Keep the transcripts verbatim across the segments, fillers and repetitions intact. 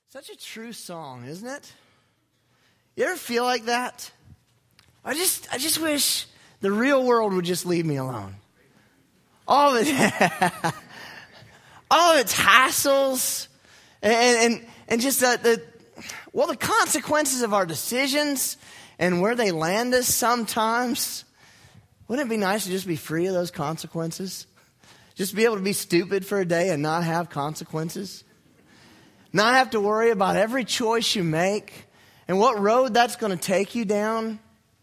Such a true song, isn't it? You ever feel like that? I just I just wish the real world would just leave me alone. All of it, all of its hassles, and and, and just the, the well the consequences of our decisions and where they land us sometimes. Wouldn't it be nice to just be free of those consequences? Just be able to be stupid for a day and not have consequences? Not have to worry about every choice you make and what road that's going to take you down?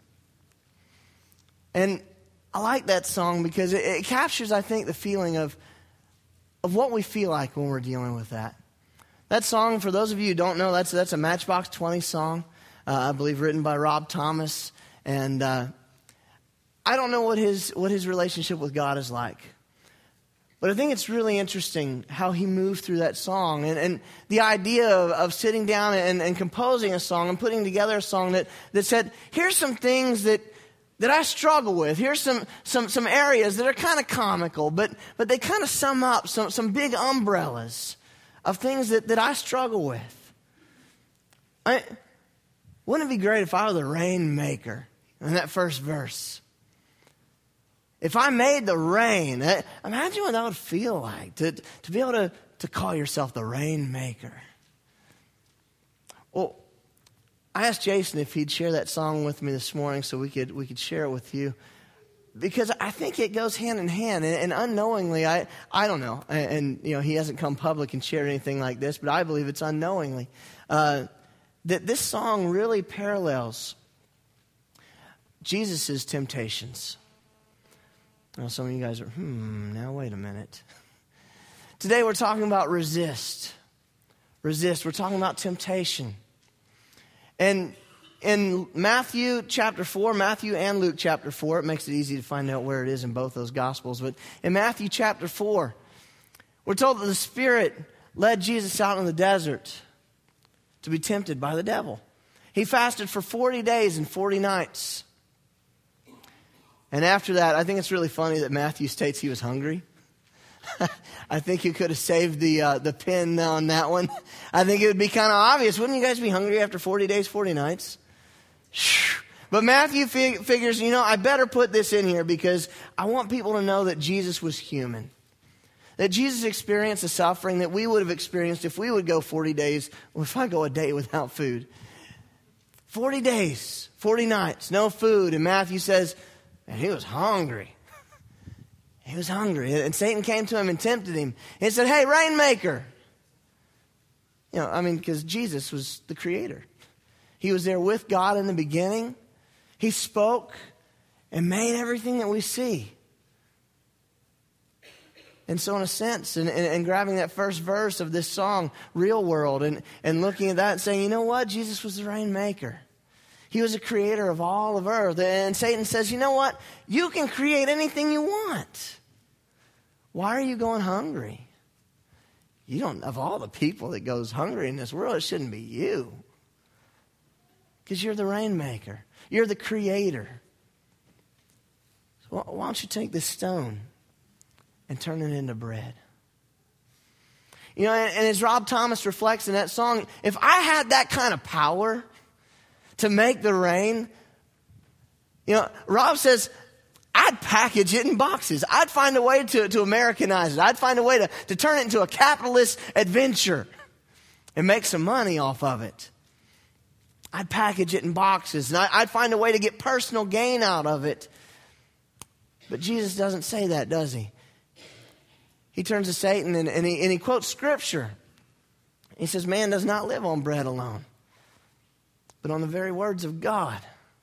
And I like that song because it, it captures, I think, the feeling of, of what we feel like when we're dealing with that. That song, for those of you who don't know, that's, that's a Matchbox twenty song, uh, I believe written by Rob Thomas. And uh, I don't know what his what his relationship with God is like. But I think it's really interesting how he moved through that song. And, and the idea of, of sitting down and, and composing a song and putting together a song that, that said, here's some things that, that I struggle with. Here's some, some, some areas that are kind of comical, but, but they kind of sum up some, some big umbrellas of things that, that I struggle with. I, wouldn't it be great if I were the rainmaker in that first verse? If I made the rain, imagine what that would feel like, to, to be able to, to call yourself the rainmaker. Well, I asked Jason if he'd share that song with me this morning so we could we could share it with you. Because I think it goes hand in hand. And, and unknowingly, I, I don't know, and, and you know he hasn't come public and shared anything like this, but I believe it's unknowingly, uh, that this song really parallels Jesus' temptations. Now, some of you guys are, hmm, now wait a minute. Today we're talking about resist. Resist. We're talking about temptation. And in Matthew chapter four, Matthew and Luke chapter four, it makes it easy to find out where it is in both those Gospels. But in Matthew chapter four, we're told that the Spirit led Jesus out in the desert to be tempted by the devil. He fasted for forty days and forty nights. And after that, I think it's really funny that Matthew states he was hungry. I think you could have saved the uh, the pin on that one. I think it would be kind of obvious. Wouldn't you guys be hungry after forty days, forty nights? But Matthew fig- figures, you know, I better put this in here because I want people to know that Jesus was human. That Jesus experienced the suffering that we would have experienced if we would go forty days, or if I go a day without food. forty days, forty nights, no food. And Matthew says, and he was hungry. He was hungry. And Satan came to him and tempted him. And he said, hey, rainmaker. You know, I mean, because Jesus was the creator. He was there with God in the beginning. He spoke and made everything that we see. And so in a sense, and, and, and grabbing that first verse of this song, Real World, and, and looking at that and saying, you know what? Jesus was the rainmaker. He was the creator of all of earth. And Satan says, you know what? You can create anything you want. Why are you going hungry? You don't, of all the people that goes hungry in this world, it shouldn't be you. Because you're the rainmaker. You're the creator. So why don't you take this stone and turn it into bread? You know, and, and as Rob Thomas reflects in that song, if I had that kind of power to make the rain, you know, Rob says, I'd package it in boxes. I'd find a way to, to Americanize it. I'd find a way to, to turn it into a capitalist adventure and make some money off of it. I'd package it in boxes, and I, I'd find a way to get personal gain out of it. But Jesus doesn't say that, does he? He turns to Satan and, and, he, and he quotes Scripture. He says, man does not live on bread alone, but on the very words of God.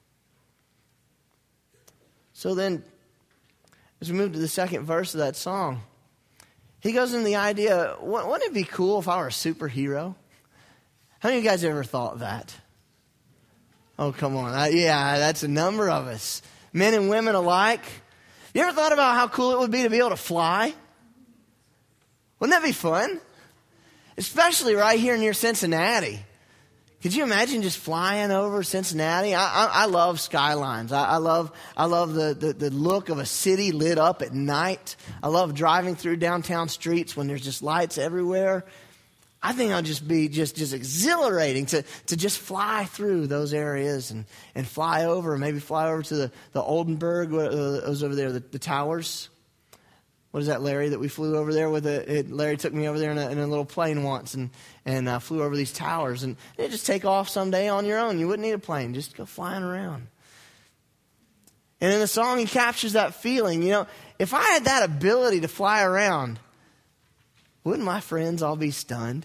So then, as we move to the second verse of that song, he goes into the idea, wouldn't it be cool if I were a superhero? How many of you guys ever thought that? Oh, come on. Uh, yeah, that's a number of us. Men and women alike. You ever thought about how cool it would be to be able to fly? Wouldn't that be fun? Especially right here near Cincinnati. Could you imagine just flying over Cincinnati? I, I, I love skylines. I, I love I love the, the, the look of a city lit up at night. I love driving through downtown streets when there's just lights everywhere. I think it'll just be just, just exhilarating to, to just fly through those areas and, and fly over, maybe fly over to the, the Oldenburg, what uh, was over there, the, the towers. What is that, Larry, that we flew over there with? A, it, Larry took me over there in a, in a little plane once and, and uh, flew over these towers. And you just take off someday on your own. You wouldn't need a plane. Just go flying around. And in the song, he captures that feeling. You know, if I had that ability to fly around, wouldn't my friends all be stunned?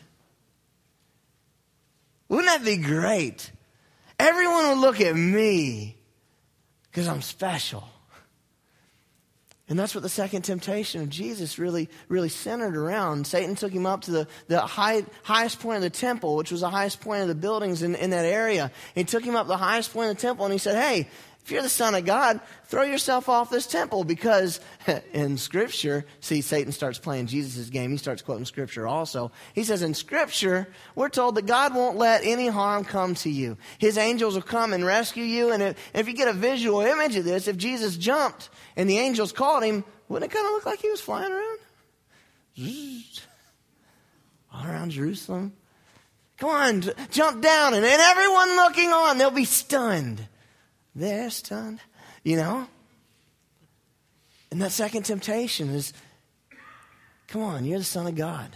Wouldn't that be great? Everyone would look at me because I'm special. And that's what the second temptation of Jesus really, really centered around. Satan took him up to the, the high, highest point of the temple, which was the highest point of the buildings in, in that area. He took him up to the highest point of the temple and he said, hey, if you're the Son of God, throw yourself off this temple, because in Scripture, see, Satan starts playing Jesus' game. He starts quoting Scripture also. He says in Scripture, we're told that God won't let any harm come to you. His angels will come and rescue you. And if, if you get a visual image of this, if Jesus jumped and the angels called him, wouldn't it kind of look like he was flying around? All around Jerusalem. Come on, jump down. And, and everyone looking on, they'll be stunned. They're stunned, you know? And that second temptation is, come on, you're the Son of God.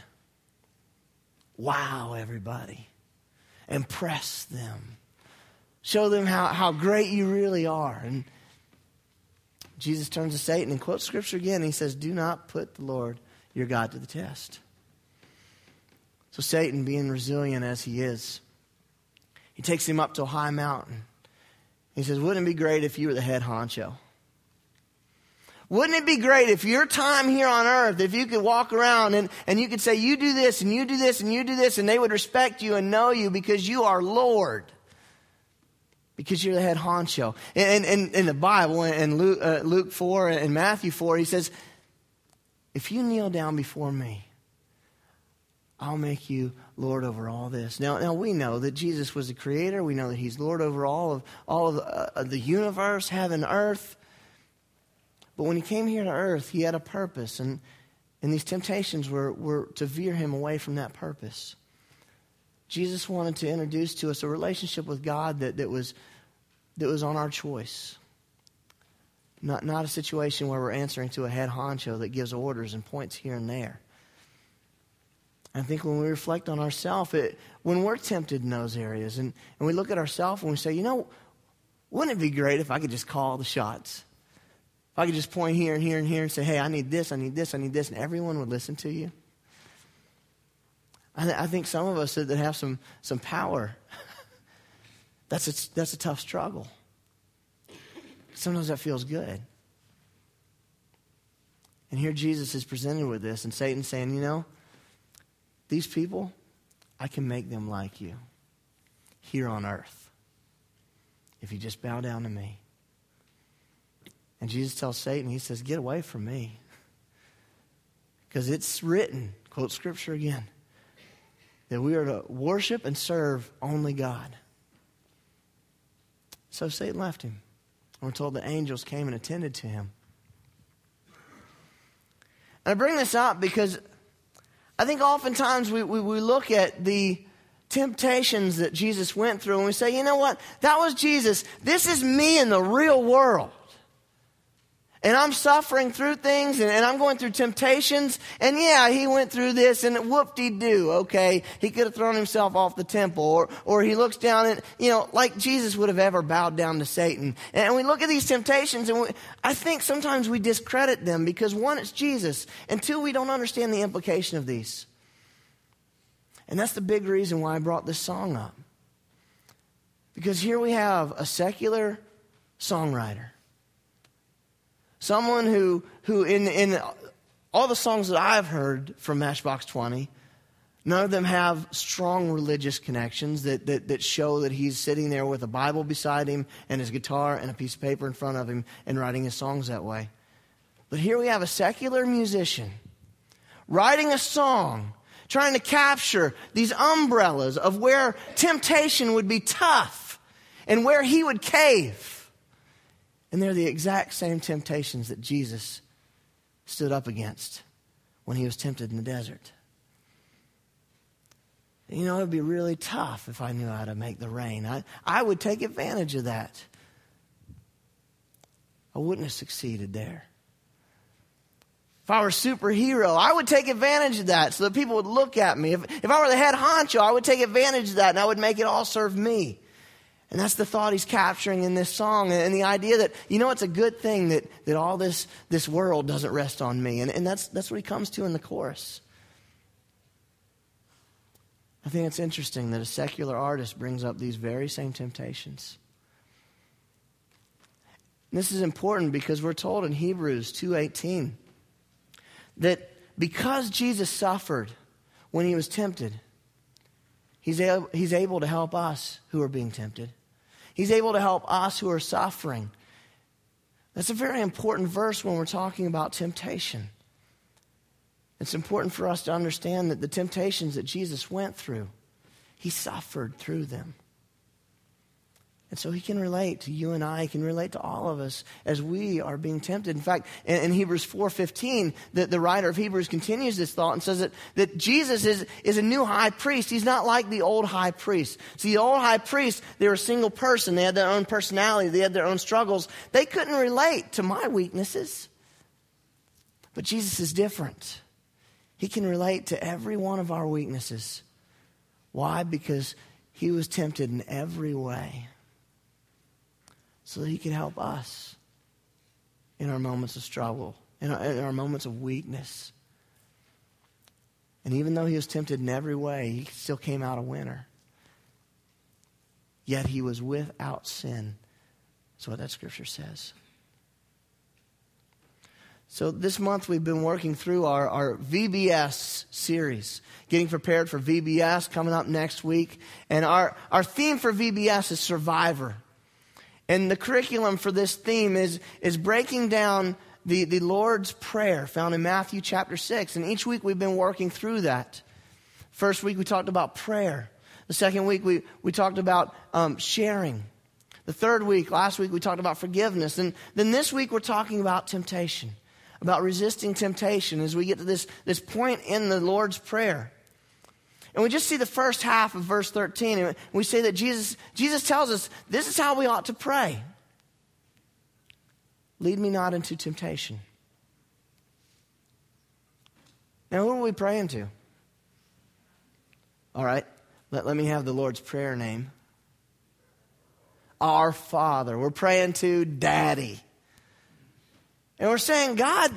Wow, everybody. Impress them. Show them how, how great you really are. And Jesus turns to Satan and quotes Scripture again. He says, do not put the Lord your God to the test. So Satan, being resilient as he is, he takes him up to a high mountain. He says, wouldn't it be great if you were the head honcho? Wouldn't it be great if your time here on earth, if you could walk around and, and you could say, you do this and you do this and you do this, and they would respect you and know you because you are Lord. Because you're the head honcho. And in, in the Bible, in Luke, uh, Luke four and Matthew four, he says, if you kneel down before me, I'll make you Lord over all this. Now, now we know that Jesus was the creator. We know that he's Lord over all of all of the, uh, the universe, heaven, earth. But when he came here to earth, he had a purpose. And, and these temptations were, were to veer him away from that purpose. Jesus wanted to introduce to us a relationship with God that, that, was, that was on our choice. Not, not a situation where we're answering to a head honcho that gives orders and points here and there. I think when we reflect on ourselves, when we're tempted in those areas, and, and we look at ourselves and we say, you know, wouldn't it be great if I could just call the shots? If I could just point here and here and here and say, hey, I need this, I need this, I need this, and everyone would listen to you. I, th- I think some of us that have some, some power, that's a, that's a tough struggle. Sometimes that feels good. And here Jesus is presented with this, and Satan's saying, you know, these people, I can make them like you here on earth if you just bow down to me. And Jesus tells Satan, he says, get away from me. Because it's written, quote Scripture again, that we are to worship and serve only God. So Satan left him. We're told the angels came and attended to him. And I bring this up because I think oftentimes we, we, we look at the temptations that Jesus went through and we say, you know what? That was Jesus. This is me in the real world. And I'm suffering through things and, and I'm going through temptations. And yeah, he went through this and whoop-de-doo, okay? He could have thrown himself off the temple. Or, or he looks down and, you know, like Jesus would have ever bowed down to Satan. And we look at these temptations and we, I think sometimes we discredit them because one, it's Jesus. And two, we don't understand the implication of these. And that's the big reason why I brought this song up. Because here we have a secular songwriter. Someone who, who in, in all the songs that I've heard from Matchbox twenty, none of them have strong religious connections that, that, that show that he's sitting there with a Bible beside him and his guitar and a piece of paper in front of him and writing his songs that way. But here we have a secular musician writing a song, trying to capture these umbrellas of where temptation would be tough and where he would cave. And they're the exact same temptations that Jesus stood up against when he was tempted in the desert. You know, it would be really tough if I knew how to make the rain. I, I would take advantage of that. I wouldn't have succeeded there. If I were a superhero, I would take advantage of that so that people would look at me. If, if I were the head honcho, I would take advantage of that and I would make it all serve me. And that's the thought he's capturing in this song, and the idea that, you know, it's a good thing that, that all this, this world doesn't rest on me. And, and that's, that's what he comes to in the chorus. I think it's interesting that a secular artist brings up these very same temptations. And this is important because we're told in Hebrews two eighteen that because Jesus suffered when he was tempted, he's able, he's able to help us who are being tempted. He's able to help us who are suffering. That's a very important verse when we're talking about temptation. It's important for us to understand that the temptations that Jesus went through, he suffered through them. And so he can relate to you and I, he can relate to all of us as we are being tempted. In fact, in, in Hebrews four fifteen, the, the writer of Hebrews continues this thought and says that, that Jesus is, is a new high priest. He's not like the old high priest. See, the old high priest, they were a single person. They had their own personality. They had their own struggles. They couldn't relate to my weaknesses. But Jesus is different. He can relate to every one of our weaknesses. Why? Because he was tempted in every way, so that he could help us in our moments of struggle, in our, in our moments of weakness. And even though he was tempted in every way, he still came out a winner. Yet he was without sin. That's what that scripture says. So this month we've been working through our, our V B S series, getting prepared for V B S coming up next week. And our, our theme for V B S is Survivor. And the curriculum for this theme is, is breaking down the, the Lord's Prayer found in Matthew chapter six. And each week we've been working through that. First week we talked about prayer. The second week we, we talked about um, sharing. The third week, last week, we talked about forgiveness. And then this week we're talking about temptation, about resisting temptation as we get to this, this point in the Lord's Prayer. And we just see the first half of verse thirteen, and we say that Jesus, Jesus tells us this is how we ought to pray. Lead me not into temptation. Now, who are we praying to? All right, let, let me have the Lord's Prayer name. Our Father. We're praying to Daddy. And we're saying, God,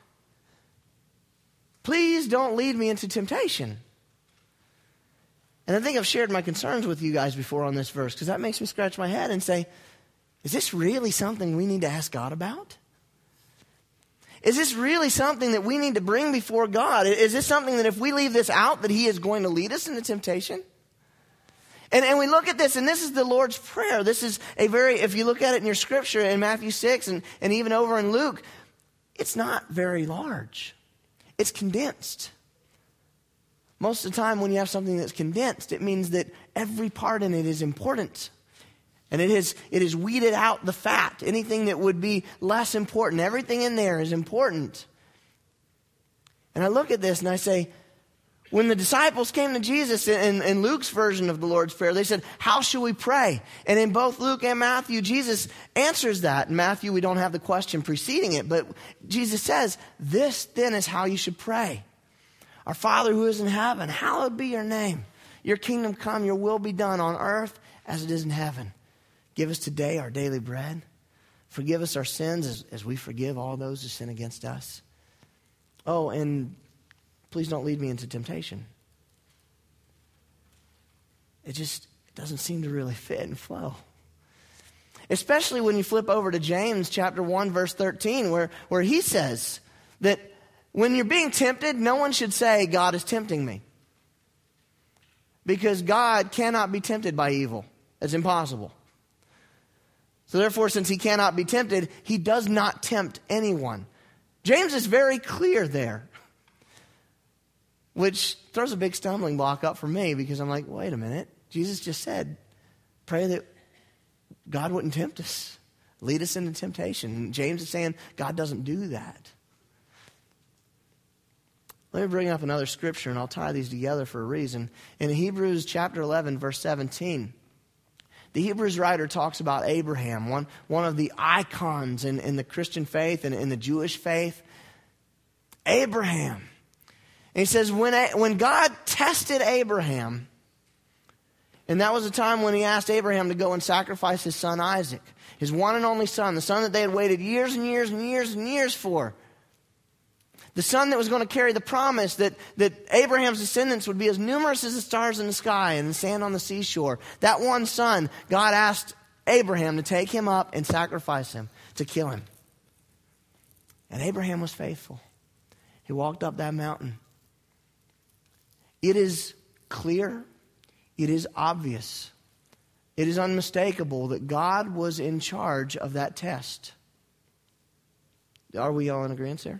please don't lead me into temptation. And I think I've shared my concerns with you guys before on this verse, because that makes me scratch my head and say, is this really something we need to ask God about? Is this really something that we need to bring before God? Is this something that if we leave this out, that he is going to lead us into temptation? And, and we look at this, and this is the Lord's Prayer. This is a very, if you look at it in your scripture in Matthew six and, and even over in Luke, it's not very large. It's condensed. Most of the time when you have something that's condensed, it means that every part in it is important. And it is, it is weeded out the fat. Anything that would be less important, everything in there is important. And I look at this and I say, when the disciples came to Jesus in, in Luke's version of the Lord's Prayer, they said, how should we pray? And in both Luke and Matthew, Jesus answers that. In Matthew, we don't have the question preceding it, but Jesus says, this then is how you should pray. Our Father who is in heaven, hallowed be your name. Your kingdom come, your will be done on earth as it is in heaven. Give us today our daily bread. Forgive us our sins as, as we forgive all those who sin against us. Oh, and please don't lead me into temptation. It just doesn't seem to really fit and flow. Especially when you flip over to James chapter one, verse thirteen, where, where he says that when you're being tempted, no one should say, God is tempting me. Because God cannot be tempted by evil. It's impossible. So therefore, since he cannot be tempted, he does not tempt anyone. James is very clear there. Which throws a big stumbling block up for me, because I'm like, wait a minute. Jesus just said, pray that God wouldn't tempt us, lead us into temptation. And James is saying God doesn't do that. Let me bring up another scripture, and I'll tie these together for a reason. In Hebrews chapter eleven, verse seventeen, the Hebrews writer talks about Abraham, one, one of the icons in, in the Christian faith and in the Jewish faith. Abraham. And he says, when, when God tested Abraham, and that was a time when he asked Abraham to go and sacrifice his son Isaac, his one and only son, the son that they had waited years and years and years and years for. The son that was going to carry the promise that, that Abraham's descendants would be as numerous as the stars in the sky and the sand on the seashore. That one son, God asked Abraham to take him up and sacrifice him, to kill him. And Abraham was faithful. He walked up that mountain. It is clear, it is obvious, it is unmistakable that God was in charge of that test. Are we all in agreement there?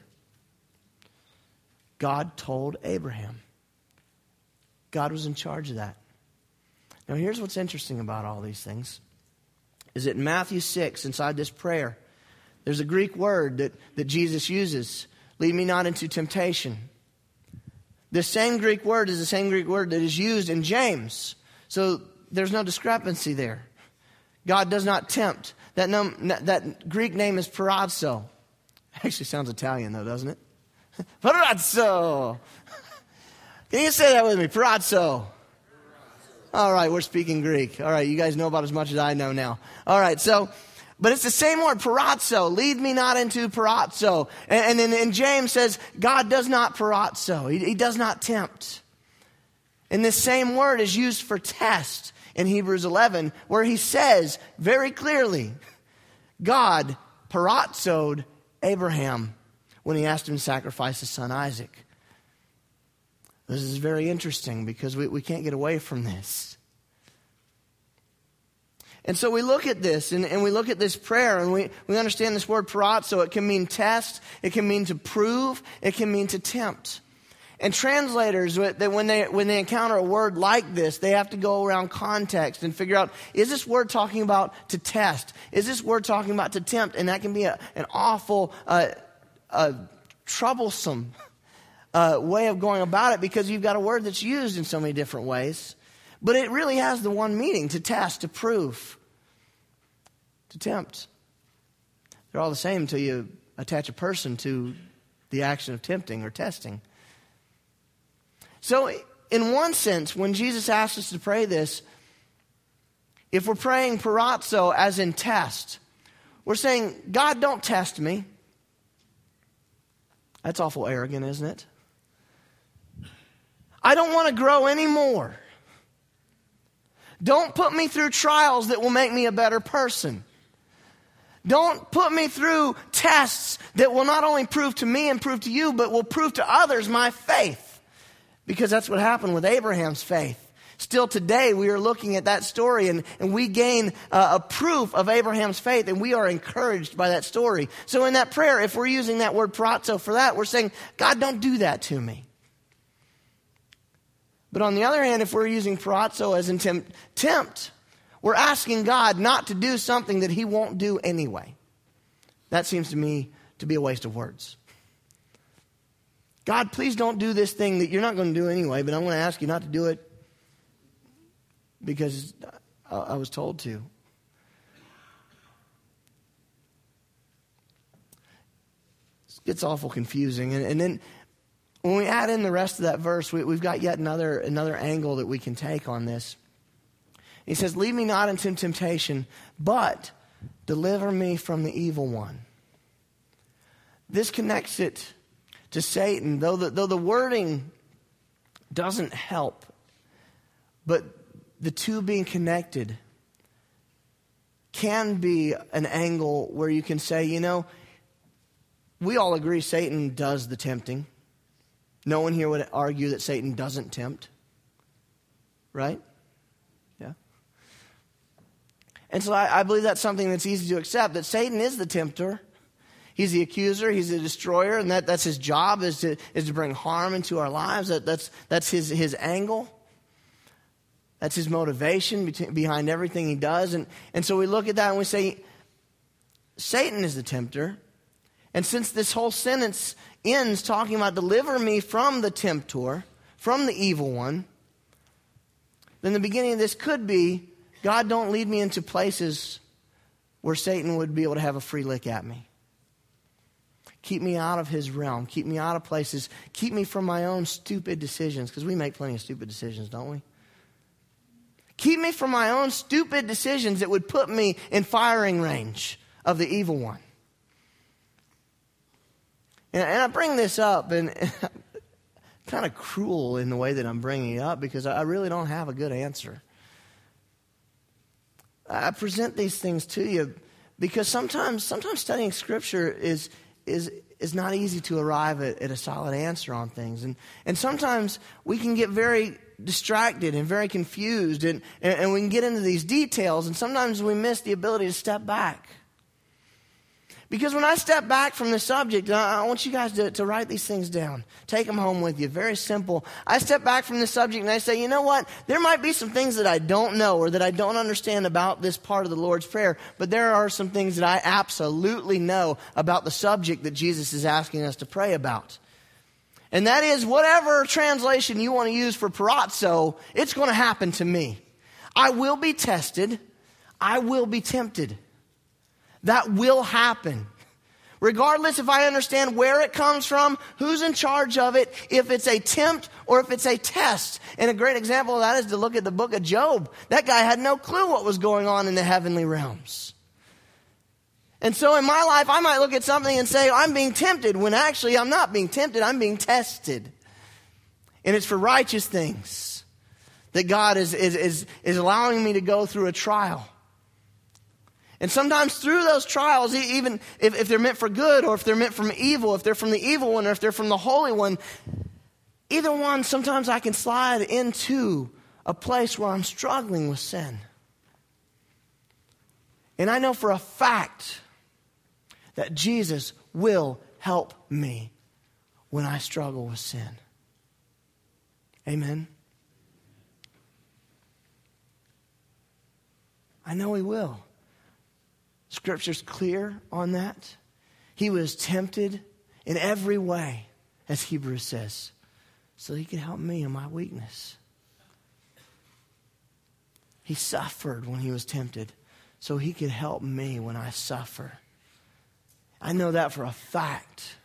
God told Abraham. God was in charge of that. Now here's what's interesting about all these things. Is that in Matthew six, inside this prayer, there's a Greek word that, that Jesus uses. Lead me not into temptation. This same Greek word is the same Greek word that is used in James. So there's no discrepancy there. God does not tempt. That, num, that Greek name is parazzo. Actually sounds Italian though, doesn't it? Parazzo. Can you say that with me? Parazzo. All right, we're speaking Greek. All right, you guys know about as much as I know now. All right, so, but it's the same word, parazzo. Lead me not into parazzo. And, and then and James says, God does not parazzo. He, he does not tempt. And this same word is used for test in Hebrews eleven, where he says very clearly, God parazzoed Abraham when he asked him to sacrifice his son Isaac. This is very interesting because we, we can't get away from this. And so we look at this and, and we look at this prayer and we, we understand this word parazzo. It can mean test, it can mean to prove, it can mean to tempt. And translators, when they, when they encounter a word like this, they have to go around context and figure out, is this word talking about to test? Is this word talking about to tempt? And that can be a, an awful uh, a troublesome uh, way of going about it because you've got a word that's used in so many different ways. But it really has the one meaning, to test, to prove, to tempt. They're all the same until you attach a person to the action of tempting or testing. So in one sense, when Jesus asks us to pray this, if we're praying parazzo as in test, we're saying, God, don't test me. That's awful arrogant, isn't it? I don't want to grow anymore. Don't put me through trials that will make me a better person. Don't put me through tests that will not only prove to me and prove to you, but will prove to others my faith. Because that's what happened with Abraham's faith. Still today, we are looking at that story and, and we gain uh, a proof of Abraham's faith and we are encouraged by that story. So in that prayer, if we're using that word parazzo for that, we're saying, God, don't do that to me. But on the other hand, if we're using parazzo as in tempt, tempt, we're asking God not to do something that he won't do anyway. That seems to me to be a waste of words. God, please don't do this thing that you're not going to do anyway, but I'm going to ask you not to do it because I was told to. It gets awful confusing. And, and then when we add in the rest of that verse, we, we've got yet another, another angle that we can take on this. He says, lead me not into temptation, but deliver me from the evil one. This connects it to Satan, though the, though the wording doesn't help, but the two being connected can be an angle where you can say, you know, we all agree Satan does the tempting. No one here would argue that Satan doesn't tempt. Right? Yeah. And so I, I believe that's something that's easy to accept, that Satan is the tempter. He's the accuser, he's the destroyer, and that, that's his job is to is to bring harm into our lives. That, that's that's his, his angle. That's his motivation behind everything he does. And, and so we look at that and we say, Satan is the tempter. And since this whole sentence ends talking about deliver me from the tempter, from the evil one, then the beginning of this could be, God, don't lead me into places where Satan would be able to have a free lick at me. Keep me out of his realm. Keep me out of places. Keep me from my own stupid decisions, because we make plenty of stupid decisions, don't we? Keep me from my own stupid decisions that would put me in firing range of the evil one. And, and I bring this up, and, and kind of cruel in the way that I'm bringing it up, because I really don't have a good answer. I present these things to you because sometimes sometimes studying Scripture is is is not easy to arrive at, at a solid answer on things. And and sometimes we can get very distracted and very confused, and, and, and we can get into these details, and sometimes we miss the ability to step back. Because when I step back from the subject, I, I want you guys to, to write these things down. Take them home with you. Very simple. I step back from the subject and I say, you know what? There might be some things that I don't know or that I don't understand about this part of the Lord's Prayer, but there are some things that I absolutely know about the subject that Jesus is asking us to pray about. And that is, whatever translation you want to use for parazzo, it's going to happen to me. I will be tested. I will be tempted. That will happen. Regardless if I understand where it comes from, who's in charge of it, if it's a tempt or if it's a test. And a great example of that is to look at the book of Job. That guy had no clue what was going on in the heavenly realms. And so in my life, I might look at something and say, I'm being tempted, when actually I'm not being tempted, I'm being tested. And it's for righteous things that God is, is, is, is allowing me to go through a trial. And sometimes through those trials, even if, if they're meant for good or if they're meant from evil, if they're from the evil one or if they're from the Holy One, either one, sometimes I can slide into a place where I'm struggling with sin. And I know for a fact that Jesus will help me when I struggle with sin. Amen. I know He will. Scripture's clear on that. He was tempted in every way, as Hebrews says, so He could help me in my weakness. He suffered when He was tempted, so He could help me when I suffer. I know that for a fact.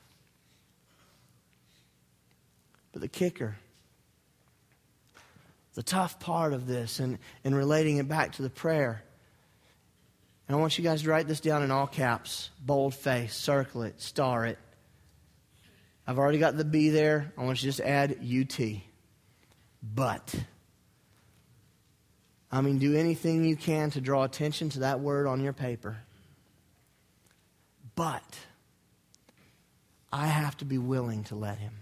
But the kicker, the tough part of this, and, and relating it back to the prayer, and I want you guys to write this down in all caps, bold face, circle it, star it. I've already got the B there. I want you to just add U T. But. I mean, do anything you can to draw attention to that word on your paper. But I have to be willing to let Him.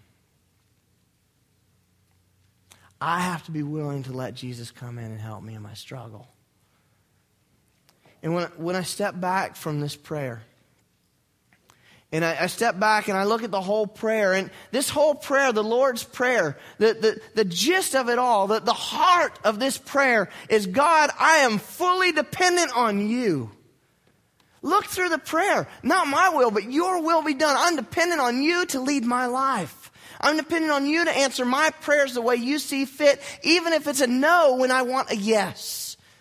I have to be willing to let Jesus come in and help me in my struggle. And when, when I step back from this prayer, and I, I step back and I look at the whole prayer, and this whole prayer, the Lord's Prayer, the, the, the gist of it all, the, the heart of this prayer is, God, I am fully dependent on You. Look through the prayer. Not my will, but Your will be done. I'm dependent on You to lead my life. I'm dependent on You to answer my prayers the way You see fit, even if it's a no when I want a yes.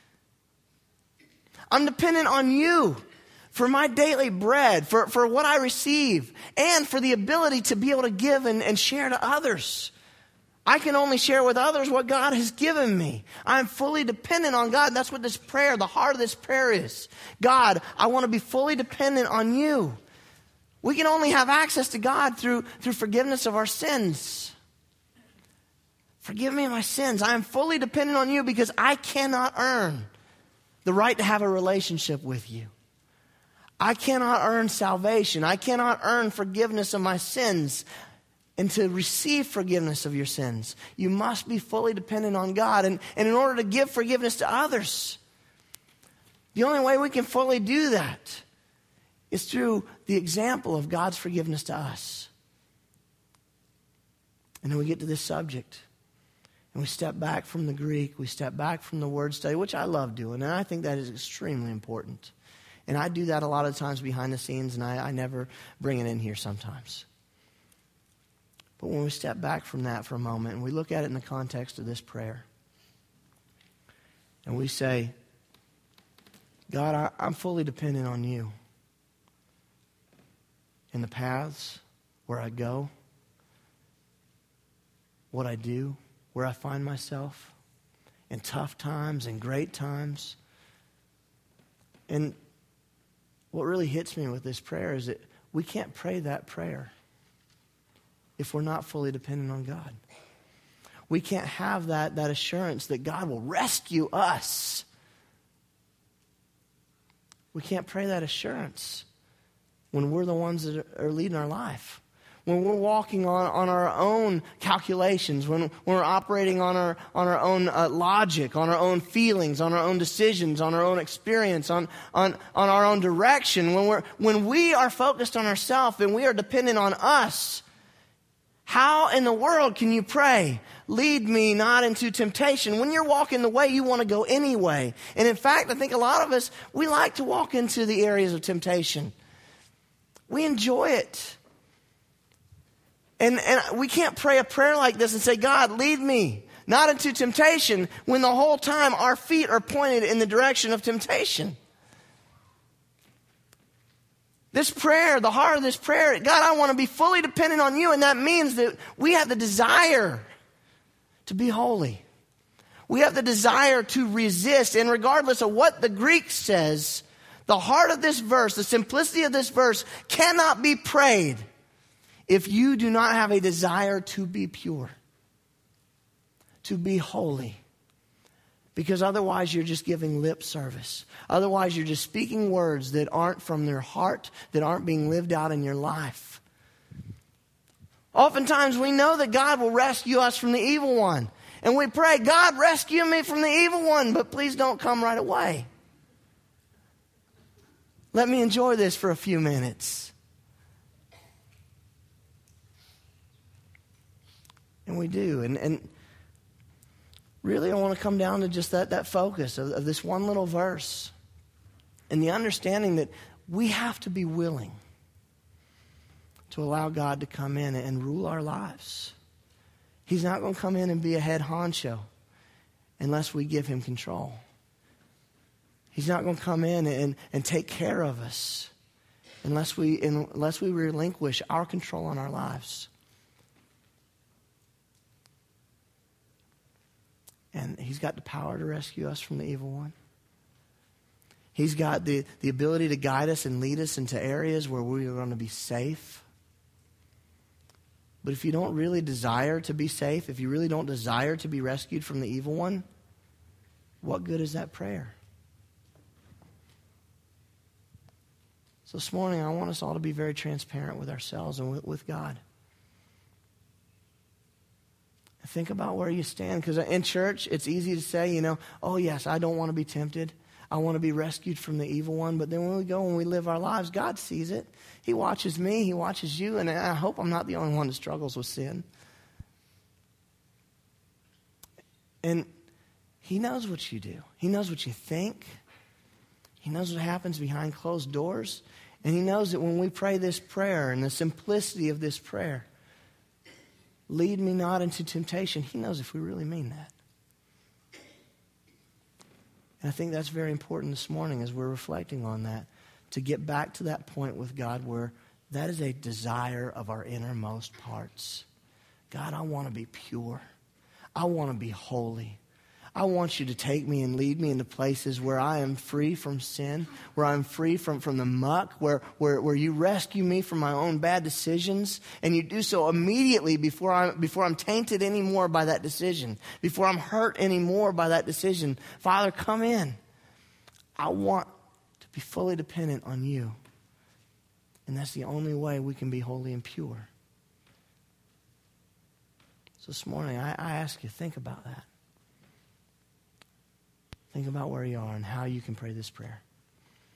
I'm dependent on You for my daily bread, for, for what I receive, and for the ability to be able to give and, and share to others. I can only share with others what God has given me. I'm fully dependent on God. And that's what this prayer, the heart of this prayer is. God, I want to be fully dependent on You. We can only have access to God through, through forgiveness of our sins. Forgive me of my sins. I am fully dependent on You because I cannot earn the right to have a relationship with You. I cannot earn salvation. I cannot earn forgiveness of my sins. And to receive forgiveness of your sins, you must be fully dependent on God. And, and in order to give forgiveness to others, the only way we can fully do that is through the example of God's forgiveness to us. And then we get to this subject. And we step back from the Greek, we step back from the word study, which I love doing, and I think that is extremely important. And I do that a lot of times behind the scenes, and I, I never bring it in here sometimes. But when we step back from that for a moment and we look at it in the context of this prayer, and we say, God, I, I'm fully dependent on you in the paths where I go, what I do, where I find myself, in tough times and great times. And what really hits me with this prayer is that we can't pray that prayer if we're not fully dependent on God. We can't have that, that assurance that God will rescue us. We can't pray that assurance when we're the ones that are leading our life. When we're walking on, on our own calculations, when, when we're operating on our, on our own uh, logic, on our own feelings, on our own decisions, on our own experience, on, on, on our own direction, when, we're, when we are focused on ourselves and we are dependent on us, how in the world can you pray, lead me not into temptation, when you're walking the way you want to go anyway? And in fact, I think a lot of us, we like to walk into the areas of temptation. We enjoy it. And, and we can't pray a prayer like this and say, God, lead me not into temptation, when the whole time our feet are pointed in the direction of temptation. This prayer, the heart of this prayer, God, I want to be fully dependent on you. And that means that we have the desire to be holy. We have the desire to resist. And regardless of what the Greek says, the heart of this verse, the simplicity of this verse cannot be prayed if you do not have a desire to be pure, to be holy. Because otherwise you're just giving lip service. Otherwise you're just speaking words that aren't from their heart, that aren't being lived out in your life. Oftentimes we know that God will rescue us from the evil one. And we pray, God, rescue me from the evil one, but please don't come right away. Let me enjoy this for a few minutes. And we do. And, and really, I want to come down to just that, that focus of, of this one little verse. And the understanding that we have to be willing to allow God to come in and rule our lives. He's not going to come in and be a head honcho unless we give him control. He's not going to come in and, and take care of us unless we, unless we relinquish our control on our lives. And he's got the power to rescue us from the evil one. He's got the, the ability to guide us and lead us into areas where we are going to be safe. But if you don't really desire to be safe, if you really don't desire to be rescued from the evil one, what good is that prayer? So this morning, I want us all to be very transparent with ourselves and with, with God. Think about where you stand, because in church, it's easy to say, you know, oh yes, I don't want to be tempted. I want to be rescued from the evil one. But then when we go and we live our lives, God sees it. He watches me. He watches you. And I hope I'm not the only one that struggles with sin. And he knows what you do. He knows what you think. He knows what happens behind closed doors. And he knows that when we pray this prayer and the simplicity of this prayer, lead me not into temptation, he knows if we really mean that. And I think that's very important this morning as we're reflecting on that, to get back to that point with God where that is a desire of our innermost parts. God, I want to be pure. I want to be holy. I want you to take me and lead me into places where I am free from sin, where I'm free from, from the muck, where, where, where you rescue me from my own bad decisions, and you do so immediately before, I, before I'm tainted anymore by that decision, before I'm hurt anymore by that decision. Father, come in. I want to be fully dependent on you, and that's the only way we can be holy and pure. So this morning, I, I ask you, think about that. Think about where you are and how you can pray this prayer.